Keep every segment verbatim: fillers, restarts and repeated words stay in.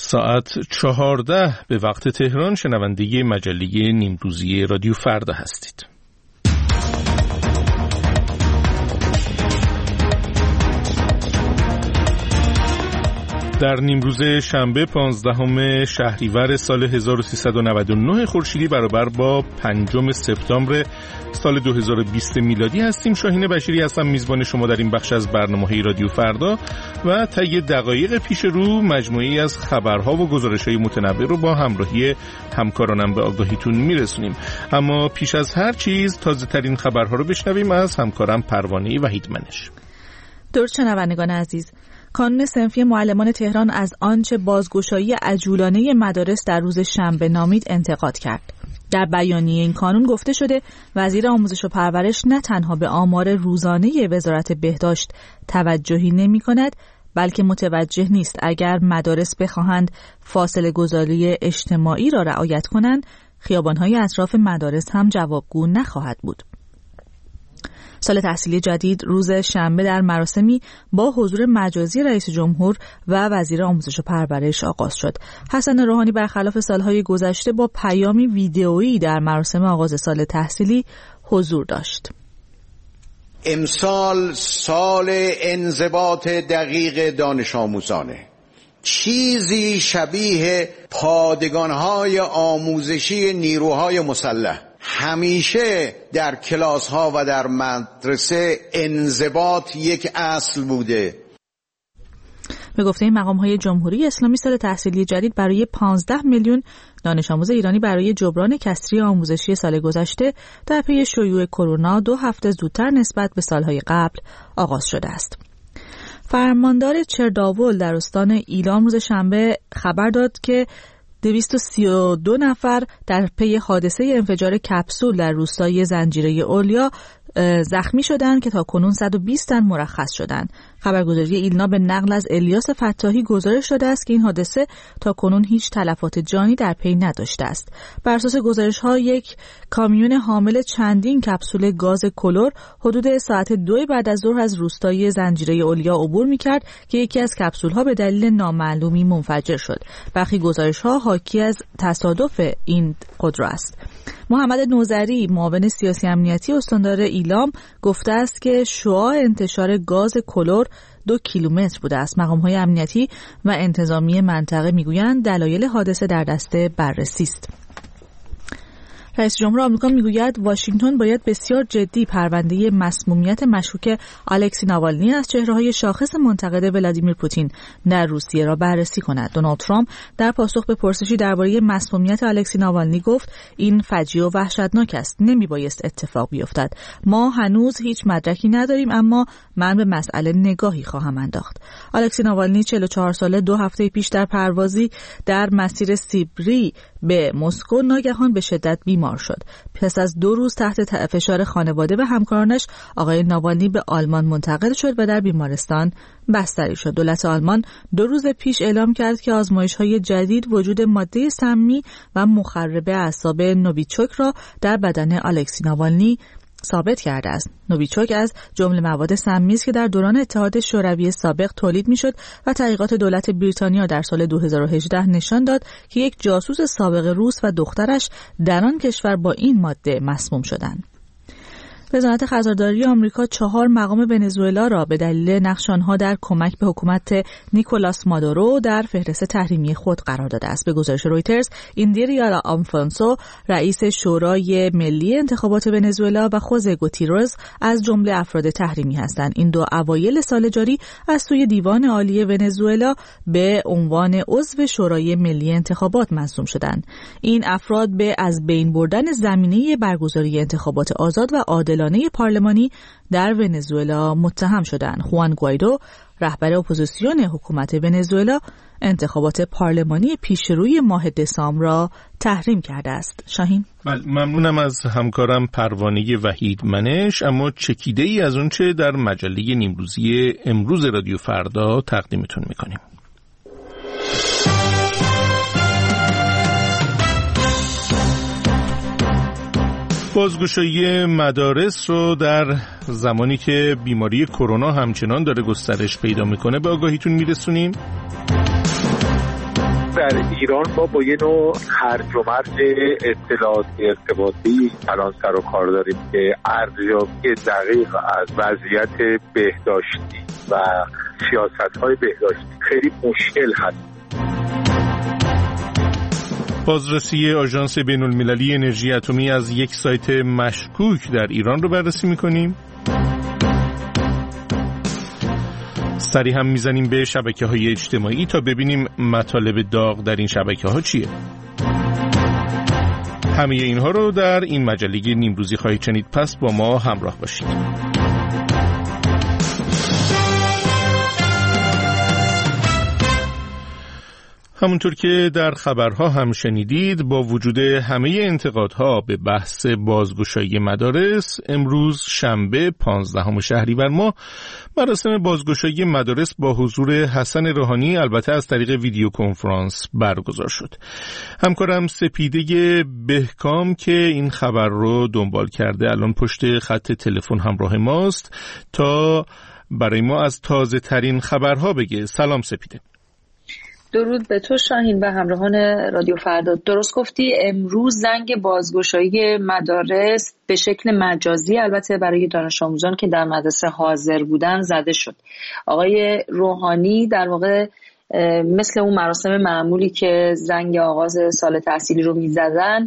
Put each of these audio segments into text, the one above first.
ساعت چهارده به وقت تهران شنونده مجله نیمروزی رادیو فردا هستید. در نیمروز شنبه پانزدهم شهریور سال هزار و سیصد و نود و نه خورشیدی برابر با پنجم سپتامبر سال دو هزار و بیست میلادی هستیم. شاهین بشیری هستم، میزبان شما در این بخش از برنامه‌های رادیو فردا و طی دقایق پیش رو مجموعه‌ای از خبرها و گزارش‌های متنوع رو با همراهی همکارانم به آگاهیتون میرسونیم. اما پیش از هر چیز تازه‌ترین خبرها رو بشنویم از همکارم پروانه وحیدمنش. درود شنوندگان عزیز. کانون صنفی معلمان تهران از آنچه بازگشایی عجولانه مدارس در روز شنبه نامید انتقاد کرد. در بیانیه این کانون گفته شده وزیر آموزش و پرورش نه تنها به آمار روزانه وزارت بهداشت توجهی نمی کند، بلکه متوجه نیست اگر مدارس بخواهند فاصله گذاری اجتماعی را رعایت کنند، خیابان‌های اطراف مدارس هم جوابگو نخواهد بود. سال تحصیلی جدید روز شنبه در مراسمی با حضور مجازی رئیس جمهور و وزیر آموزش و پرورش آغاز شد. حسن روحانی برخلاف سالهای گذشته با پیامی ویدئویی در مراسم آغاز سال تحصیلی حضور داشت. امسال سال انضباط دقیق دانش آموزانه. چیزی شبیه پادگان‌های آموزشی نیروهای مسلح. همیشه در کلاس ها و در مدرسه انضباط یک اصل بوده. به گفته مقام های جمهوری اسلامی سال تحصیلی جدید برای پانزده میلیون دانش آموز ایرانی برای جبران کسری آموزشی سال گذشته در پی شیوع کرونا دو هفته زودتر نسبت به سالهای قبل آغاز شده است. فرماندار چرداول در استان ایلام روز شنبه خبر داد که دویست و سی و دو نفر در پی حادثه انفجار کپسول در روستای زنجیره اولیا زخمی شدند که تا کنون صد و بیست تن مرخص شدند. خبرگزاری ایلنا به نقل از الیاس فتاحی گزارش داده است که این حادثه تا کنون هیچ تلفات جانی در پی نداشته است. بر اساس گزارش‌ها یک کامیون حامل چندین کپسول گاز کلور حدود ساعت دو بعد از ظهر از روستای زنجیره اولیا عبور می‌کرد که یکی از کپسول‌ها به دلیل نامعلومی منفجر شد. برخی گزارش‌ها حاکی از تصادف این خودرو است. محمد نوذری معاون سیاسی امنیتی استاندار ایلام گفته است که شعاع انتشار گاز کلور دو کیلومتر بوده است. مقام‌های امنیتی و انتظامی منطقه میگویند دلایل حادثه در دست بررسی است. رئیس جمهور آمریکا میگوید واشنگتن باید بسیار جدی پرونده مسمومیت مشکوک الکسی ناوالنی از چهره‌های شاخص منتقد ولادیمیر پوتین در روسیه را بررسی کند. دونالد ترامپ در پاسخ به پرسشی درباره مسمومیت الکسی ناوالنی گفت این فجیع و وحشتناک است، نمیبایست اتفاق بیفتد. ما هنوز هیچ مدرکی نداریم، اما من به مسئله نگاهی خواهم انداخت. الکسی ناوالنی چهل و چهار ساله دو هفته پیش در پروازی در مسیر سیبری به مسکو ناگهان به شدت بیمار شد. پس از دو روز تحت فشار خانواده و همکارانش آقای ناوالنی به آلمان منتقل شد و در بیمارستان بستری شد. دولت آلمان دو روز پیش اعلام کرد که آزمایش‌های جدید وجود ماده سمی و مخرب اعصاب نوویچوک را در بدن الکسی ناوالنی ثابت کرده است. نوویچوک از جمله مواد سمی است که در دوران اتحاد شوروی سابق تولید میشد و تحقیقات دولت بریتانیا در سال دو هزار و هجده نشان داد که یک جاسوس سابق روس و دخترش در آن کشور با این ماده مسموم شدند. وزارت خزانداری آمریکا چهار مقام ونزوئلا را به دلیل نقش آنها در کمک به حکومت نیکولاس مادورو در فهرست تحریمی خود قرار داده است. به گزارش رویترز، ایندیریا آلفونسو رئیس شورای ملی انتخابات ونزوئلا و خوزه گوتیرز از جمله افراد تحریمی هستند. این دو اوایل سال جاری از سوی دیوان عالی ونزوئلا به عنوان عضو شورای ملی انتخابات مصدوم شدند. این افراد به از بین بردن زمینه برگزاری انتخابات آزاد و عادل پارلمانی در ونزوئلا متهم شدند. خوان گوایدو رهبر اپوزیسیون حکومت ونزوئلا انتخابات پارلمانی پیشروی ماه دسامبر را تحریم کرده است. شاهین، بله، ممنونم از همکارم پروانه وحیدمنش. اما چکیده ای از اونچه در مجله نیمروزی امروز رادیو فردا تقدیمتون میکنیم. بازگشایی مدارس رو در زمانی که بیماری کرونا همچنان داره گسترش پیدا میکنه به آگاهیتون میرسونیم. در ایران ما با یه نوع هرج و مرج اطلاعاتی ارتباطی الان سر و کار داریم که ارزیابی دقیق از وضعیت بهداشتی و سیاست‌های بهداشتی خیلی مشکل هست. بازرسی آژانس بین‌المللی انرژی اتمی از یک سایت مشکوک در ایران رو بررسی می‌کنیم. سری هم میزنیم به شبکه‌های اجتماعی تا ببینیم مطالب داغ در این شبکه‌ها چیه. همه اینها رو در این مجله نیمروزی خواهید شنید، پس با ما همراه باشید. همونطور که در خبرها هم شنیدید، با وجود همه انتقادها به بحث بازگشایی مدارس، امروز شنبه پانزدهم شهریور ماه مراسم بازگشایی مدارس با حضور حسن روحانی البته از طریق ویدیو کنفرانس برگزار شد. همکارم سپیده بهکام که این خبر رو دنبال کرده الان پشت خط تلفن همراه ماست تا برای ما از تازه ترین خبرها بگه. سلام سپیده. درود به تو شاهین و همراهان رادیو فردا. درست گفتی، امروز زنگ بازگشایی مدارس به شکل مجازی البته برای دانش آموزان که در مدرسه حاضر بودن زده شد. آقای روحانی در واقع مثل اون مراسم معمولی که زنگ آغاز سال تحصیلی رو میزدن،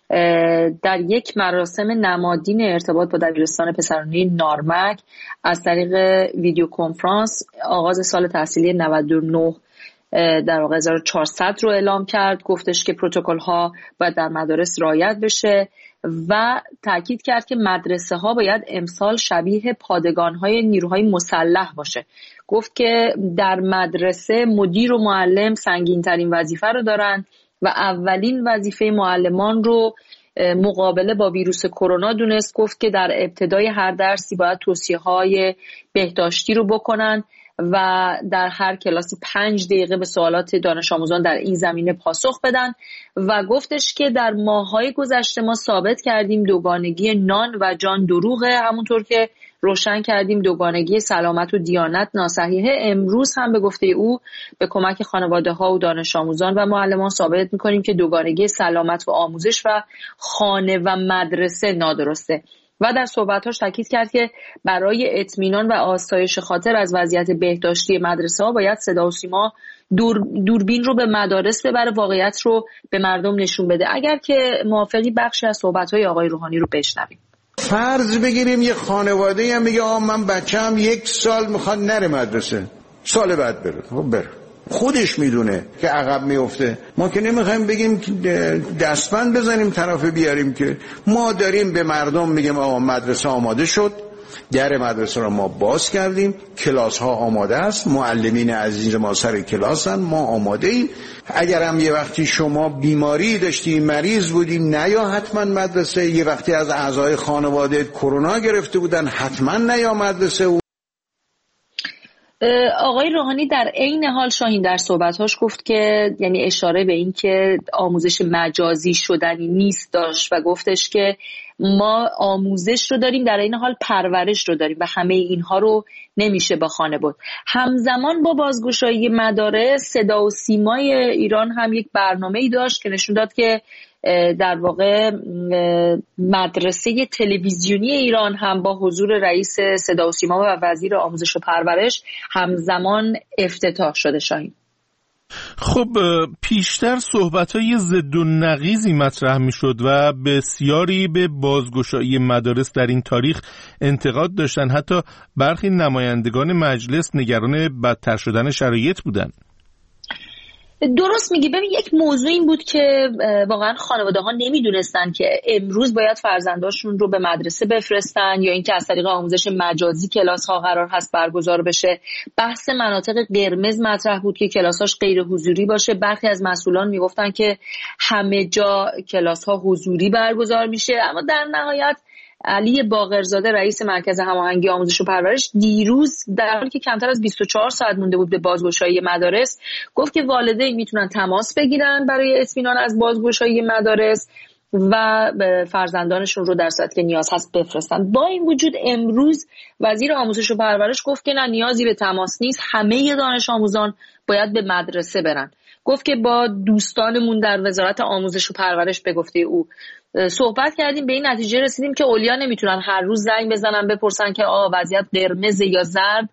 در یک مراسم نمادین ارتباط با دبیرستان پسرانی نارمک از طریق ویدیو کنفرانس آغاز سال تحصیلی نود و نه در واقع هزار و چهارصد رو اعلام کرد. گفتش که پروتکل ها باید در مدارس رعایت بشه و تاکید کرد که مدرسه ها باید امسال شبیه پادگان های نیروهای مسلح باشه. گفت که در مدرسه مدیر و معلم سنگین ترین وظیفه رو دارن و اولین وظیفه معلمان رو مقابله با ویروس کرونا دونست. گفت که در ابتدای هر درسی باید توصیه های بهداشتی رو بکنن و در هر کلاسی پنج دقیقه به سوالات دانش آموزان در این زمینه پاسخ بدن و گفتش که در ماه‌های گذشته ما ثابت کردیم دوگانگی نان و جان دروغه، همونطور که روشن کردیم دوگانگی سلامت و دیانت ناصحیحه. امروز هم به گفته او به کمک خانواده‌ها و دانش آموزان و معلمان ثابت می‌کنیم که دوگانگی سلامت و آموزش و خانه و مدرسه نادرسته. و در صحبتاش تاکید کرد که برای اطمینان و آسایش خاطر از وضعیت بهداشتی مدرسه ها باید صدا و سیما دور دوربین رو به مدارس ببره، واقعیت رو به مردم نشون بده. اگر که موافقی بخشی از صحبت‌های آقای روحانی رو بشنویم. فرض بگیریم یه خانواده هم میگه آ من بچه‌م یک سال میخواد نره مدرسه، سال بعد بره. خب بره، خودش میدونه که عقب میفته. ما که نمیخوایم بگیم دستبند بزنیم طرف بیاریم، که ما داریم به مردم میگیم آقا مدرسه آماده شد، در مدرسه رو ما باز کردیم، کلاس ها آماده است، معلمین عزیز ما سر کلاسن، ما آماده ایم. اگر هم یه وقتی شما بیماری داشتی، مریض بودی، نیا حتما مدرسه. یه وقتی از اعضای خانواده کرونا گرفته بودن، حتما نیا مدرسه. آقای روحانی در عین حال شاهین در صحبت‌هاش گفت که یعنی اشاره به این که آموزش مجازی شدنی نیست داشت و گفتش که ما آموزش رو داریم، در این حال پرورش رو داریم و همه اینها رو نمیشه با خانه بود. همزمان با بازگشایی مدارس، صدا و سیمای ایران هم یک برنامه‌ای داشت که نشون داد که در واقع مدرسه تلویزیونی ایران هم با حضور رئیس صدا و سیما و وزیر آموزش و پرورش همزمان افتتاح شده. شاهین خب پیشتر صحبت‌های ضد و نقیضی مطرح می‌شد و بسیاری به بازگشایی مدارس در این تاریخ انتقاد داشتن، حتی برخی نمایندگان مجلس نگران بدتر شدن شرایط بودند. درست میگی. ببین یک موضوع این بود که واقعا خانواده ها نمیدونستن که امروز باید فرزنداشون رو به مدرسه بفرستن یا اینکه از طریق آموزش مجازی کلاس ها قرار هست برگزار بشه. بحث مناطق قرمز مطرح بود که کلاساش غیر حضوری باشه. برخی از مسئولان میگفتن که همه جا کلاس ها حضوری برگزار میشه، اما در نهایت علی باقرزاده رئیس مرکز هماهنگی آموزش و پرورش دیروز در حالی که کمتر از بیست و چهار ساعت مونده بود به بازگشایی مدارس گفت که والدین میتونن تماس بگیرن برای اطمینان از بازگشایی مدارس و فرزندانشون رو در صورتی که نیاز هست بفرستن. با این وجود امروز وزیر آموزش و پرورش گفت که نه نیازی به تماس نیست، همه دانش آموزان باید به مدرسه برن. گفت که با دوستانمون در وزارت آموزش و پرورش به گفته او صحبت کردیم، به این نتیجه رسیدیم که اولیا نمیتونن هر روز زنگ بزنن بپرسن که آ وضعیت قرمز یا زرد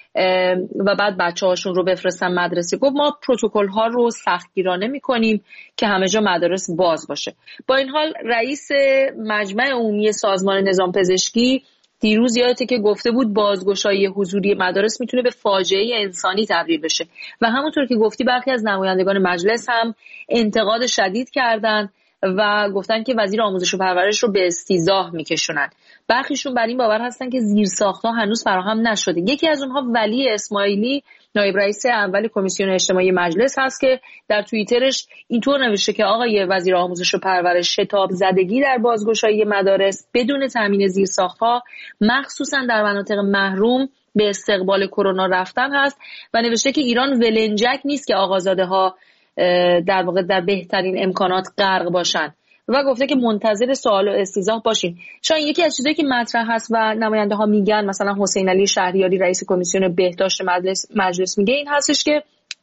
و بعد بچه هاشون رو بفرستن مدرسه. گفت ما پروتکل ها رو سختگیرانه میکنیم که همه جا مدارس باز باشه. با این حال رئیس مجمع عمومی سازمان نظام پزشکی دیروز یادته که گفته بود بازگشایی حضوری مدارس میتونه به فاجعه انسانی تبدیل بشه و همونطور که گفتی برخی از نمایندگان مجلس هم انتقاد شدید کردن و گفتن که وزیر آموزش و پرورش رو به استیضاح میکشونن. برخیشون بر این باور هستن که زیرساخت‌ها هنوز فراهم نشده. یکی از اونها ولی اسماعیلی نایب رئیس اول کمیسیون اجتماعی مجلس هست که در توییترش اینطور نوشته که آقای وزیر آموزش و پرورش شتاب زدگی در بازگشایی مدارس بدون تامین زیرساخت‌ها مخصوصا در مناطق محروم به استقبال کرونا رفتن هست و نوشته که ایران ولنجک نیست که آقازاده‌ها در واقع در بهترین امکانات غرق باشن و گفته که منتظر سوال و استیضاح باشین. شاید یکی از چیزایی که مطرح هست و نماینده ها میگن، مثلا حسین علی شهریاری رئیس کمیسیون بهداشت مجلس, مجلس میگه این هستش که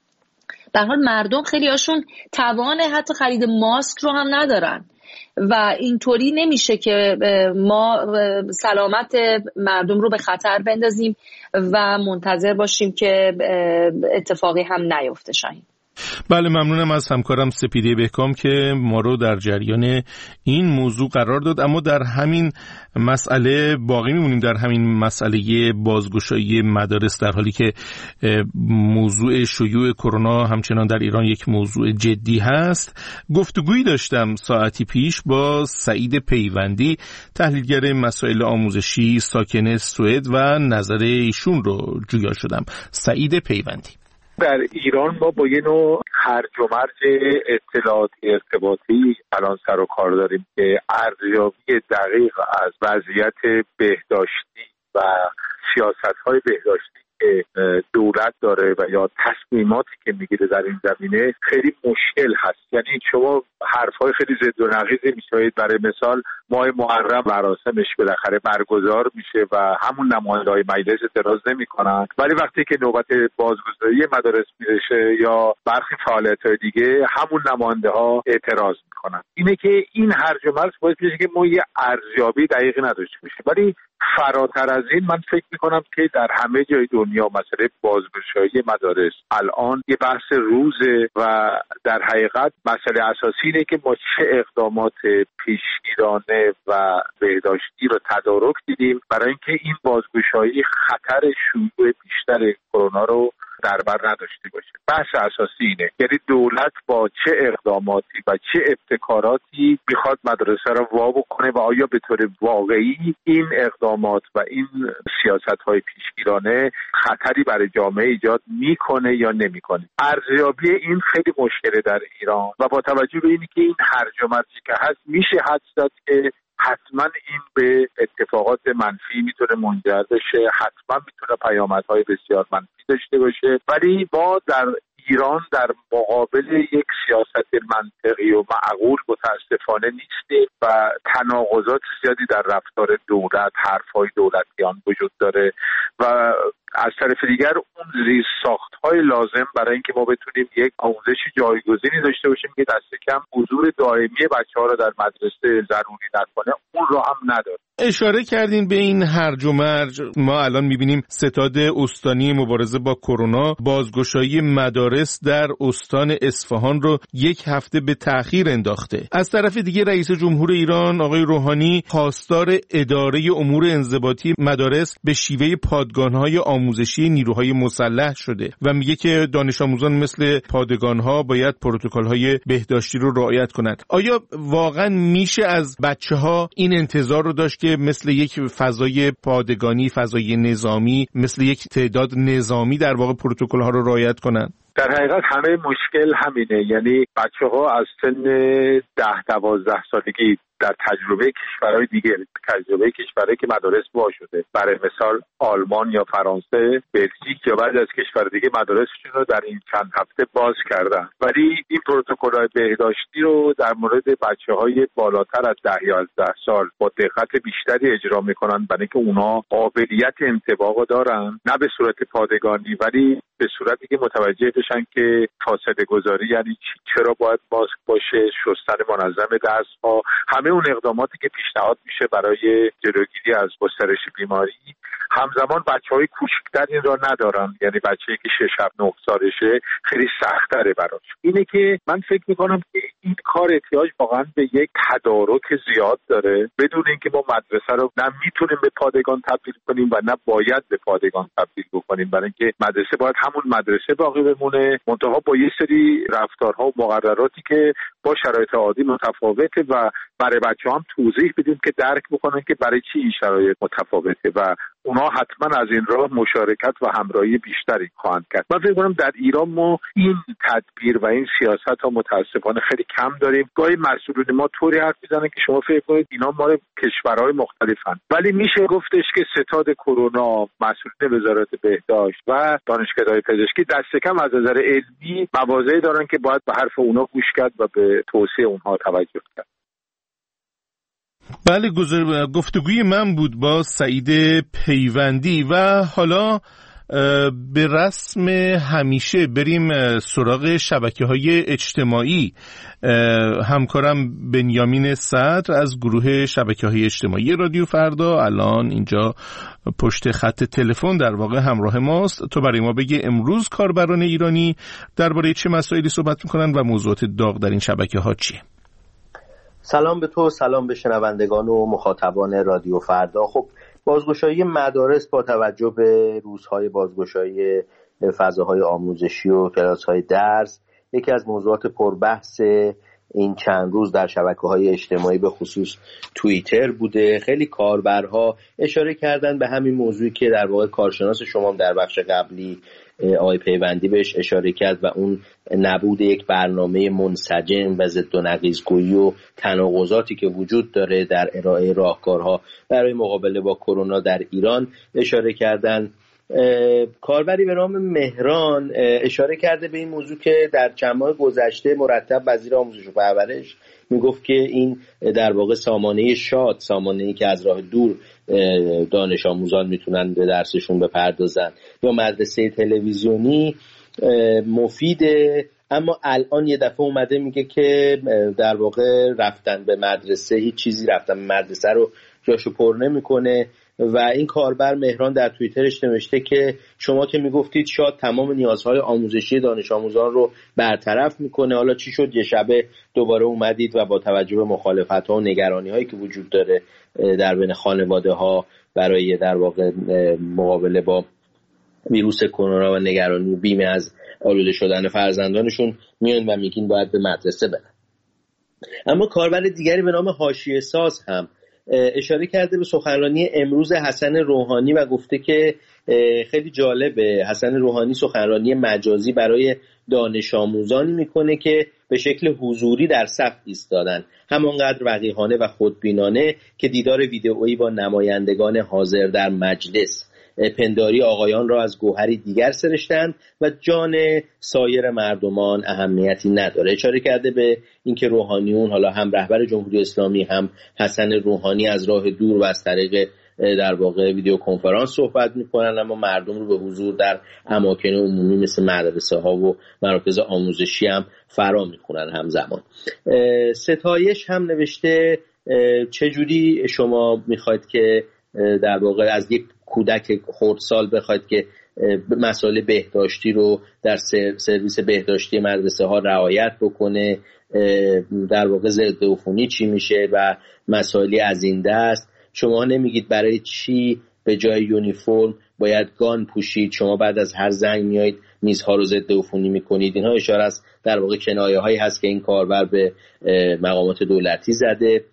در حال مردم خیلی هاشون توان حتی خرید ماسک رو هم ندارن و اینطوری نمیشه که ما سلامت مردم رو به خطر بندازیم و منتظر باشیم که اتفاقی هم نیفته. شاید بله، ممنونم از همکارم سپیده بهکام که ما رو در جریان این موضوع قرار داد. اما در همین مسئله باقی میمونیم، در همین مسئله بازگشایی مدارس، در حالی که موضوع شیوع کرونا همچنان در ایران یک موضوع جدی هست. گفتگویی داشتم ساعتی پیش با سعید پیوندی، تحلیلگر مسائل آموزشی ساکن سوئد و نظر ایشون رو جویا شدم. سعید پیوندی: در ایران ما با یه نوع هرج و مرج اطلاعات ارتباطی الان سر و کار داریم که ارزیابی دقیق از وضعیت بهداشتی و سیاست‌های بهداشتی که دولت داره و یا تصمیماتی که میگیره در این زمینه خیلی مشکل هست. یعنی شما حرفای خیلی ضد و نقیضی میشنوید. برای مثال ماه محرم مراسمش بالاخره برگزار میشه و همون نماینده‌های مجلس اعتراض نمی‌کنن، ولی وقتی که نوبت بازگشایی مدارس میرسه یا برخی فعالیت‌های دیگه همون نماینده‌ها اعتراض میکنن. اینه که این هرج و مرج باعث میشه که ما یه ارزیابی دقیقی نداشته باشیم. ولی فراتر از این من فکر میکنم که در همه جای دنیا مسئله بازگشایی مدارس الان یه بحث روزه و در حقیقت مسئله اساسی اینه که ما چه اقدامات پیشگیرانه و بهداشتی رو تدارک دیدیم برای اینکه این بازگشایی خطر شیوع بیشتر کرونا رو در بر نداشته باشه. بحث اساسی اینه، یعنی دولت با چه اقداماتی و چه ابتکاراتی میخواد مدرسه رو وا بکنه و آیا به طور واقعی این اقدامات و این سیاست‌های پیشگیرانه خطری برای جامعه ایجاد میکنه یا نمیکنه. ارزیابی این خیلی مشکله در ایران و با توجه به اینکه این هرج و مرجی که هست میشه حدس زد که حتما این به اتفاقات منفی میتونه منجر بشه، حتما میتونه پیامدهای بسیار منفی داشته باشه. ولی ما در ایران در مقابل یک سیاست منطقی و معقول متاسفانه نیستیم و تناقضات زیادی در رفتار دولت، حرفهای دولتیان وجود داره و از طرف دیگر اون زیرساخت‌های لازم برای اینکه ما بتونیم یک آموزش جایگزینی داشته باشیم که دست کم حضور دائمی بچه‌ها رو در مدرسه ضروری نکنه، اون رو هم نداره. اشاره کردین به این هرج و مرج. ما الان می‌بینیم ستاد استانی مبارزه با کرونا بازگشایی مدارس در استان اصفهان رو یک هفته به تأخیر انداخته. از طرف دیگه رئیس جمهور ایران آقای روحانی خواستار اداره امور انضباطی مدارس به شیوه پادگان‌های آموزشی نیروهای مسلح شده و میگه که دانش آموزان مثل پادگان‌ها باید پروتکل‌های بهداشتی رو رعایت کنند. آیا واقعا میشه از بچه‌ها این انتظار رو داشت که مثل یک فضای پادگانی، فضای نظامی، مثل یک تعداد نظامی در واقع پروتکل‌ها رو رعایت کنند؟ در حقیقت همه مشکل همینه، یعنی بچه‌ها از سن ده دوازده سالگی در تجربه کشورهای دیگه، تجربه کشورهایی که مدارس وا شده، برای مثال آلمان یا فرانسه، بلژیک یا بعضی از کشور دیگه مدارسشون رو در این چند هفته باز کردن، ولی این پروتکل‌های بهداشتی رو در مورد بچه‌های بالاتر از ده یا یازده سال با دقت بیشتری اجرا میکنن، برای اینکه اونها قابلیت انطباق دارن، نه به صورت پادگانی ولی به صورتی که متوجه بشن که فاصله گذاری یعنی چرا باید ماسک باشه، شستن منظم دست‌ها، همه اون اقداماتی که پیشنهاد میشه برای جلوگیری از گسترش بیماری. همزمان بچه‌های کوچکتر این را ندارن، یعنی بچه‌ای که شش هفت نه سالشه خیلی سخت‌تره براش. اینه که من فکر می‌کنم که این کار احتیاج واقعا به یک تدارک زیاد داره، بدون اینکه ما مدرسه رو نه میتونیم به پادگان تبدیل کنیم و نه باید به پادگان تبدیل بکنیم، برای اینکه مدرسه باید همون مدرسه باقی بمونه، منتها با یه سری رفتارها و مقرراتی که با شرایط عادی متفاوته و برای بچه‌ها هم توضیح بدیم که درک بکنن که برای چی این شرایط متفاوته و اونا حتما از این راه مشارکت و همراهی بیشتری خواهند کرد. من فکر کنم در ایران ما این تدبیر و این سیاست ها متاسفانه خیلی کم داریم. گاهی مسئولین ما طوری حرف میزنن که شما فکر کنید اینا مال کشورهای مختلفن، ولی میشه گفتش که ستاد کرونا، مسئولین وزارت بهداشت و دانشگاه‌های پزشکی دست کم از نظر علمی مواضعی دارن که باید به حرف اونا گوش کرد و به توصیه اونها توجه کرد. بله، گفتگوی من بود با سعید پیوندی و حالا به رسم همیشه بریم سراغ شبکه‌های اجتماعی. همکارم بنیامین صدر از گروه شبکه‌های اجتماعی رادیو فردا الان اینجا پشت خط تلفن در واقع همراه ماست. تو برای ما بگی امروز کاربران ایرانی درباره چه مسائلی صحبت می‌کنن و موضوعات داغ در این شبکه‌ها چیه؟ سلام به تو، سلام به شنوندگان و مخاطبان رادیو فردا. خب بازگشایی مدارس با توجه به روزهای بازگشایی فضاهای آموزشی و کلاس‌های درس یکی از موضوعات پربحث این چند روز در شبکه‌های اجتماعی به خصوص توییتر بوده. خیلی کاربرها اشاره کردن به همین موضوعی که در واقع کارشناس شما در بخش قبلی آقای پیوندی بهش اشاره کرد و اون نبود یک برنامه منسجم و ضد و نقیض‌گویی و تناقضاتی که وجود داره در ارائه راهکارها برای مقابله با کرونا در ایران اشاره کردن. کاربری به نام مهران اشاره کرده به این موضوع که در چند ماه گذشته مرتب وزیر آموزش و پرورش میگفت که این در واقع سامانه شاد، سامانه‌ای که از راه دور دانش آموزان میتونن به درسشون بپردازن، یا مدرسه تلویزیونی مفیده، اما الان یه دفعه اومده میگه که در واقع رفتن به مدرسه هیچ چیزی رفتن به مدرسه رو جاشو پر نمیکنه. و این کاربر مهران در توییترش نوشته که شما که میگفتید شاید تمام نیازهای آموزشی دانش آموزان رو برطرف میکنه، حالا چی شد یه شبه دوباره اومدید و با توجه به مخالفت‌ها و نگرانی‌هایی که وجود داره در بین خانواده‌ها برای در واقع مقابله با ویروس کرونا و نگرانی و بیمه از آلوده شدن فرزندانشون میان و میگین باید به مدرسه برن. اما کاربر دیگری به نام حاشیه ساز هم اشاره کرده به سخنرانی امروز حسن روحانی و گفته که خیلی جالبه. حسن روحانی سخنرانی مجازی برای دانش آموزانی میکنه که به شکل حضوری در صف ایستادن، همانقدر وقیحانه و خودبینانه که دیدار ویدئویی با نمایندگان حاضر در مجلس پنداری آقایان را از گوهری دیگر سرشتند و جان سایر مردمان اهمیتی نداره. اشاره کرده به اینکه روحانیون، حالا هم رهبر جمهوری اسلامی هم حسن روحانی، از راه دور و از طریق در واقع ویدیو کنفرانس صحبت میکنن، اما مردم رو به حضور در اماکن عمومی مثل مدرسه ها و مراکز آموزشی هم فرا میخونن همزمان. ستایش هم نوشته چجوری شما میخواید که در واقع از یک کودک خردسال بخواید که مسائل بهداشتی رو در سرویس بهداشتی مدرسه ها رعایت بکنه، در واقع ضد عفونی چی میشه و مسائلی از این دست. شما نمیگید برای چی به جای یونیفرم باید گان پوشید، شما بعد از هر زنگ میایید میزها رو ضد عفونی میکنید. اینها اشاره است در واقع کنایه هایی هست که این کاربر به مقامات دولتی زده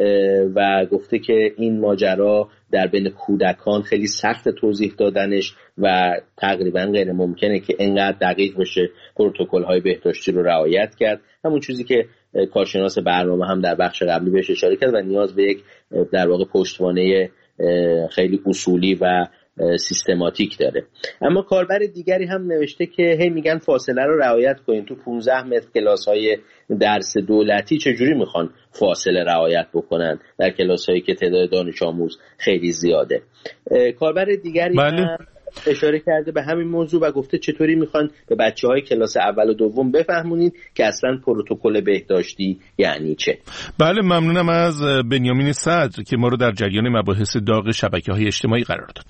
و گفته که این ماجرا در بین کودکان خیلی سخت توضیح دادنش و تقریبا غیر ممکنه که اینقدر دقیق بشه پروتکل های بهداشتی رو رعایت کرد. همون چیزی که کارشناس برنامه هم در بخش قبلی بهش اشاره کرد و نیاز به یک در واقع پشتوانه خیلی اصولی و سیستماتیک داره. اما کاربر دیگری هم نوشته که هی میگن فاصله رو رعایت کنین، تو پانزده متر کلاس‌های درس دولتی چجوری میخوان فاصله رعایت بکنن در کلاس‌هایی که تعداد دانش آموز خیلی زیاده. کاربر دیگری بله. هم اشاره کرده به همین موضوع و گفته چطوری میخوان به بچه‌های کلاس اول و دوم بفهمونین که اصلا پروتکل بهداشتی یعنی چه. بله، ممنونم از بنیامین صدر که ما رو در جریان مباحث داغ شبکه‌های اجتماعی قرار داد.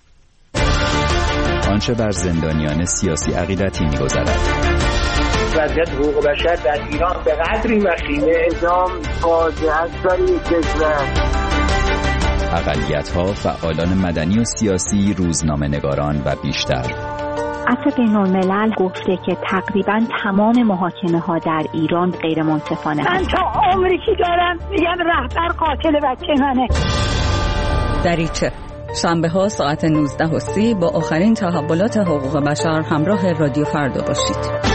آنچه بر زندانیان سیاسی عقیدتی می‌گذرد. وضعیت حقوق بشر در ایران به قدری وخیمه، اعدام فاجعه است برای کشور. اقلیت‌ها، فعالان مدنی و سیاسی، روزنامه‌نگاران و بیشتر. عفو بین‌الملل گفته که تقریباً تمام محاکمه‌ها در ایران غیر منصفانه است. من تا عمری که دارم میگم رهبر قاتل بچه منه. دریچه شنبه ها ساعت نوزده و سی با آخرین تحولات حقوق بشر همراه رادیو فردا باشید.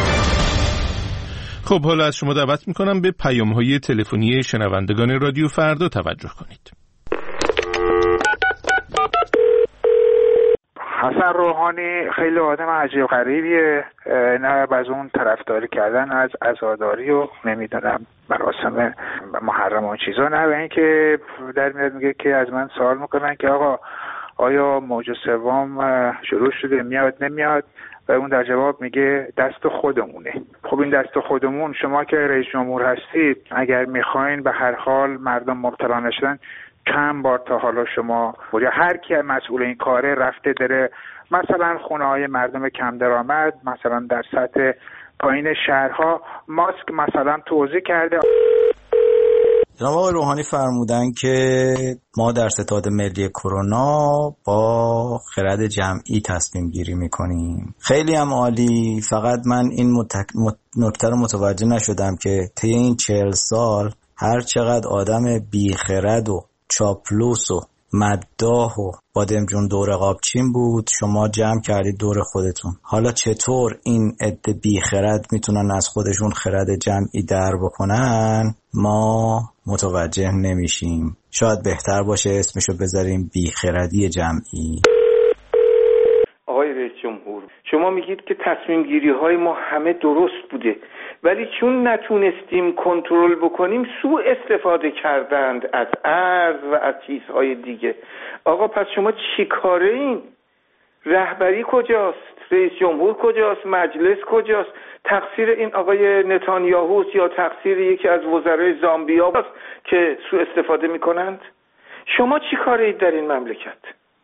خب حالا از شما دعوت میکنم به پیام‌های تلفنی شنوندگان رادیو فردا توجه کنید. حسن روحانی خیلی آدم عجیب غریبیه، نه از اون طرفداری کردن از عزاداری و نمیدونم مراسم محرم و چیزا، نه به این که در میاد میگه که از من سوال میکنن که آقا آیا موج سوم شروع شده، میاد نمیاد، و اون در جواب میگه دست خودمونه. خب این دست خودمون، شما که رئیس جمهور هستید اگر میخواین به هر حال مردم مبتلا نشن، چند بار تا حالا شما یا هر کی مسئول این کاره رفته داره مثلا خونه های مردم کم درآمد، مثلا در سطح پایین شهرها ماسک مثلا توزیع کرده. جناب آقای روحانی فرمودن که ما در ستاد ملی کرونا با خرد جمعی تصمیم گیری میکنیم. خیلی هم عالی، فقط من این متک... مت... نکته رو متوجه نشدم که طی این چهل سال هر چقدر آدم بیخرد و چاپلوس و مداح و بادم جون دور قابچین بود شما جمع کردید دور خودتون. حالا چطور این عده بیخرد میتونن از خودشون خرد جمعی در بکنن ما متوجه نمیشیم. شاید بهتر باشه اسمشو بذاریم بیخردی جمعی. آقای رئیس جمهور، شما میگید که تصمیم گیری های ما همه درست بوده، ولی چون نتونستیم کنترل بکنیم سوء استفاده کردند از ارز و از چیزهای دیگه. آقا پس شما چی کاره این؟ رهبری کجاست؟ رئیس جمهور کجاست؟ مجلس کجاست؟ تقصیر این آقای نتانیاهوست یا تقصیر یکی از وزرای زامبیا است که سوء استفاده میکنند؟ شما چی کاره اید در این مملکت؟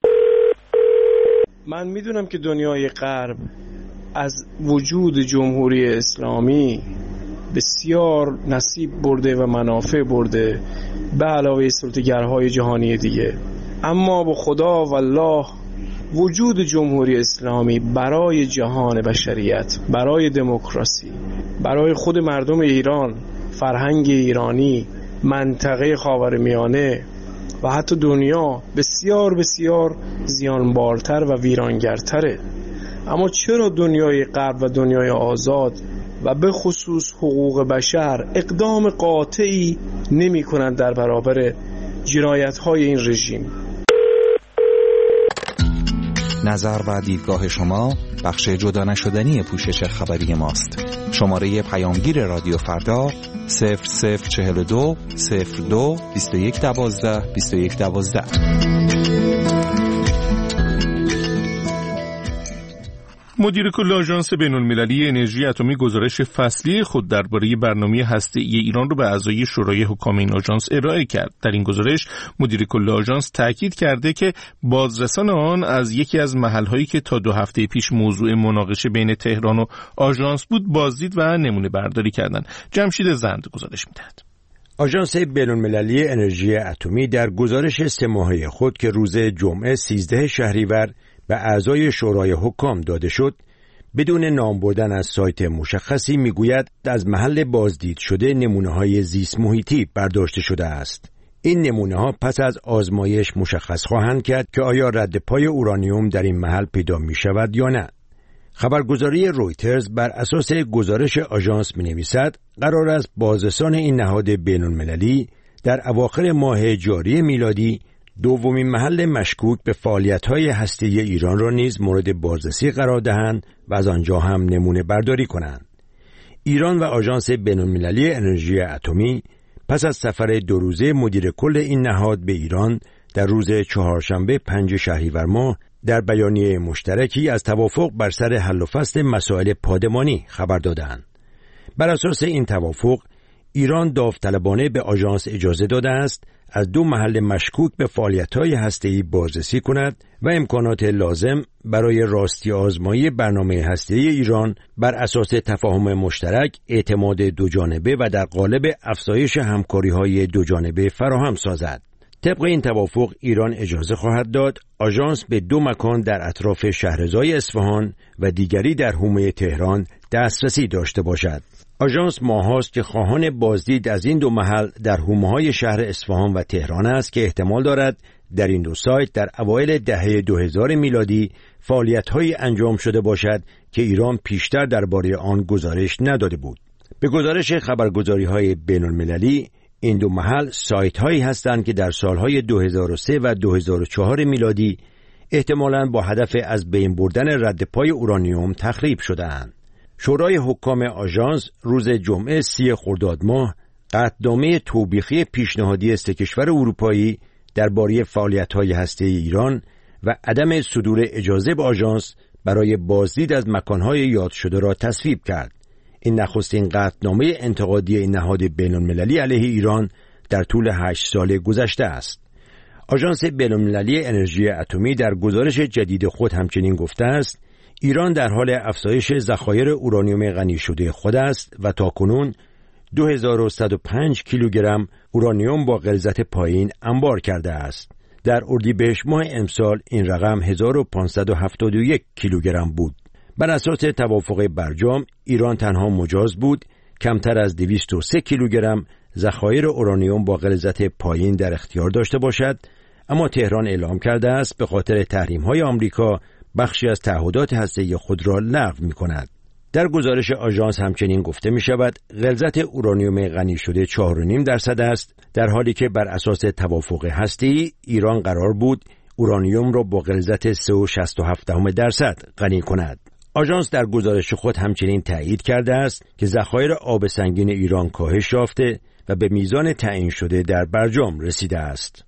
من میدونم که دنیای غرب از وجود جمهوری اسلامی بسیار نصیب برده و منافع برده به علاوه سلطه‌گرهای جهانی دیگه، اما با خدا و الله وجود جمهوری اسلامی برای جهان بشریت، برای دموکراسی، برای خود مردم ایران، فرهنگ ایرانی، منطقه خاورمیانه و حتی دنیا بسیار بسیار زیانبارتر و ویرانگرتره. اما چرا دنیای غرب و دنیای آزاد و به خصوص حقوق بشر اقدام قاطعی نمی کنند در برابر جنایت‌های این رژیم؟ نظر و دیدگاه شما بخش جدا نشدنی پوشش خبری ماست. شماره پیامگیر رادیو فردا صفر صفر چهل و دو صفر دو بیست و یک دوازده بیست و یک دوازده. مدیر کل آژانس بین‌المللی انرژی اتمی گزارش فصلی خود درباره برنامه هسته‌ای ایران را به اعضای شورای حکام این آژانس ارائه کرد. در این گزارش مدیر کل آژانس تاکید کرده که بازرسان آن از یکی از محل‌هایی که تا دو هفته پیش موضوع مناقشه بین تهران و آژانس بود بازدید و نمونه برداری کردند. جمشید زند گزارش می‌دهد. آژانس بین‌المللی انرژی اتمی در گزارش سه ماهه خود که روز جمعه سیزده شهریور به اعضای شورای حکام داده شد، بدون نام بردن از سایت مشخصی میگوید از محل بازدید شده نمونه‌های زیست محیطی برداشته شده است. این نمونه‌ها پس از آزمایش مشخص خواهند کرد که آیا رد پای اورانیوم در این محل پیدا می شود یا نه. خبرگزاری رویترز بر اساس گزارش آژانس می‌نویسد قرار است بازرسان این نهاد بین‌المللی در اواخر ماه جاری میلادی دومین محل مشکوک به فعالیت‌های هسته‌ای ایران را نیز مورد بازرسی قرار دهند و از آنجا هم نمونه برداری کنند. ایران و آژانس بین‌المللی انرژی اتمی پس از سفر دو روزه مدیر کل این نهاد به ایران در روز چهارشنبه پنج شهریور ماه در بیانیه مشترکی از توافق بر سر حل و فصل مسائل پادمانی خبر دادند. بر اساس این توافق ایران داوطلبانه به آژانس اجازه داده است از دو محل مشکوک به فعالیت‌های هسته‌ای بازرسی کند و امکانات لازم برای راستی آزمایی برنامه هسته‌ای ایران بر اساس تفاهم مشترک، اعتماد دوجانبه و در قالب افزایش همکاری‌های دوجانبه فراهم سازد. طبق این توافق ایران اجازه خواهد داد آژانس به دو مکان در اطراف شهرضای اصفهان و دیگری در حومه تهران دسترسی داشته باشد. آژانس ماهاست که خواهان بازدید از این دو محل در حومه‌های شهر اصفهان و تهران است که احتمال دارد در این دو سایت در اوایل دهه دو هزار میلادی فعالیت‌هایی انجام شده باشد که ایران پیشتر درباره آن گزارش نداده بود. به گزارش خبرگزاری‌های بین‌المللی این دو محل سایت‌هایی هستند که در سالهای دو هزار و سه و دو هزار و چهار میلادی احتمالاً با هدف از بین بردن ردپای اورانیوم تخریب شده‌اند. شورای حکام آژانس روز جمعه سی خرداد ماه قطعنامه توبیخی پیشنهادی سه کشور اروپایی درباره فعالیت‌های هسته‌ای ایران و عدم صدور اجازه به آژانس برای بازدید از مکان‌های یاد شده را تصویب کرد. این نخستین قطعنامه انتقادی این نهاد بین‌المللی علیه ایران در طول هشت سال گذشته است. آژانس بین‌المللی انرژی اتمی در گزارش جدید خود همچنین گفته است ایران در حال افزایش ذخایر اورانیوم غنی شده خود است و تاکنون دو هزار و صد و پنج کیلوگرم اورانیوم با غلظت پایین انبار کرده است. در اردیبهشت ماه امسال این رقم هزار و پانصد و هفتاد و یک کیلوگرم بود. بر اساس توافق برجام ایران تنها مجاز بود کمتر از دویست و سه کیلوگرم ذخایر اورانیوم با غلظت پایین در اختیار داشته باشد، اما تهران اعلام کرده است به خاطر تحریم‌های آمریکا بخشی از تعهدات هسته‌ای خود را لغو می‌کند. در گزارش آژانس همچنین گفته می‌شود غلظت اورانیوم غنی شده چهار و نیم درصد است، در حالی که بر اساس توافق هسته‌ای ایران قرار بود اورانیوم را با غلظت سه و شصت و هفت دهم درصد غنی کند. آژانس در گزارش خود همچنین تایید کرده است که ذخایر آب سنگین ایران کاهش یافته و به میزان تعیین شده در برجام رسیده است.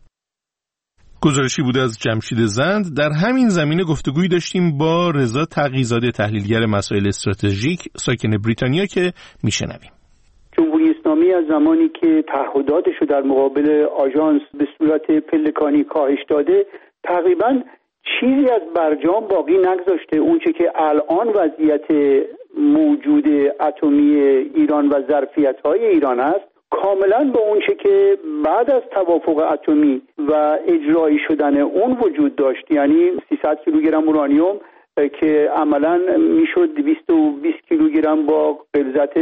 گزارشی بود از جمشید زند. در همین زمینه گفتگویی داشتیم با رضا تقی‌زاده تحلیلگر مسائل استراتژیک ساکن بریتانیا که میشنویم. جمهوری اسلامی از زمانی که تعهداتش رو در مقابل آژانس به صورت پلکانی کاهش داده تقریباً چیزی از برجام باقی نگذاشته. اونچه که الان وضعیت موجود اتمی ایران و ظرفیت‌های ایران است کاملا با اونچه که بعد از توافق اتمی و اجرایی شدن اون وجود داشت، یعنی سیصد کیلوگرم اورانیوم که عملا میشد دویست و بیست کیلوگرم با غلظت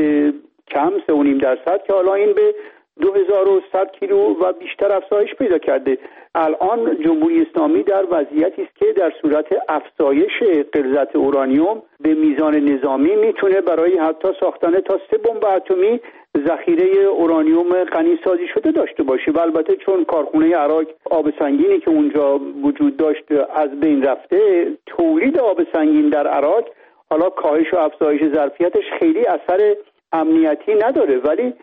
کم سه و نیم درصد که حالا این به دو هزار و صد کیلو و بیشتر افزایش پیدا کرده. الان جمهوری اسلامی در وضعیتی است که در صورت افزایش غلظت اورانیوم به میزان نظامی میتونه برای حتی ساختن تا سه بمب اتمی ذخیره اورانیوم غنی سازی شده داشته باشه و البته چون کارخونه عراق آب سنگینی که اونجا وجود داشت از بین رفته، تولید آب سنگین در عراق حالا کاهش و افزایش ظرفیتش خیلی اثر امنیتی نداره، ولی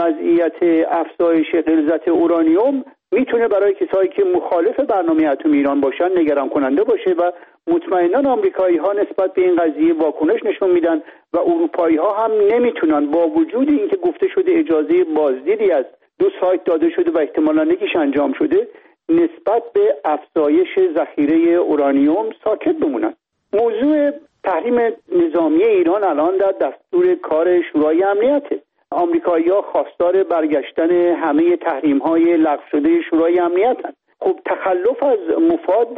وضعیت افزایش غلظت اورانیوم میتونه برای کسایی که مخالف برنامه اتمی ایران باشن نگران کننده باشه و مطمئنا آمریکایی ها نسبت به این قضیه واکنش نشون میدن و اروپایی ها هم نمیتونن با وجود اینکه گفته شده اجازه بازدیدی از دو سایت داده شده و احتمالاً یکیش انجام شده نسبت به افزایش ذخیره اورانیوم ساکت بمونن. موضوع تحریم نظامی ایران الان در دستور کار شورای امنیته. آمریکایی‌ها خواستار برگشتن همه تحریم‌های لغو شده شورای امنیت هستند. خب تخلف از مفاد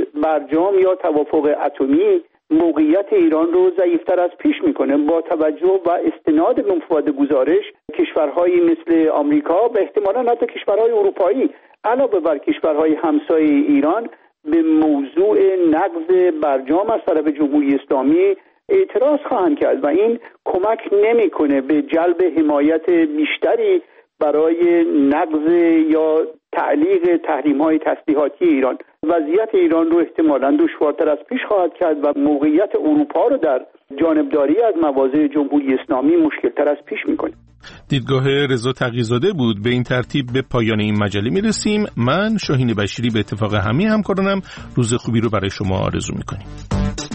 برجام یا توافق اتمی موقعیت ایران رو ضعیفتر از پیش میکنه. با توجه و استناد به مفاد گزارش کشورهایی مثل آمریکا و احتمالاً حتی کشورهای اروپایی علاوه بر کشورهای همسایه ایران به موضوع نقض برجام از طرف جمهوری اسلامی اعتراض خواهند کرد و این کمک نمیکنه به جلب حمایت بیشتری برای نقض یا تعلیق تحریم‌های تسلیحاتی ایران. وضعیت ایران رو احتمالاً دشوارتر از پیش خواهد کرد و موقعیت اروپا رو در جانبداری از مواضع جمهوری اسلامی مشکلتر از پیش میکنه. دیدگاه رضا تقی‌زاده بود. به این ترتیب به پایان این مجله میرسیم. من شاهین بشیری به اتفاق همه همکارانم روز خوبی رو برای شما آرزو میکنیم.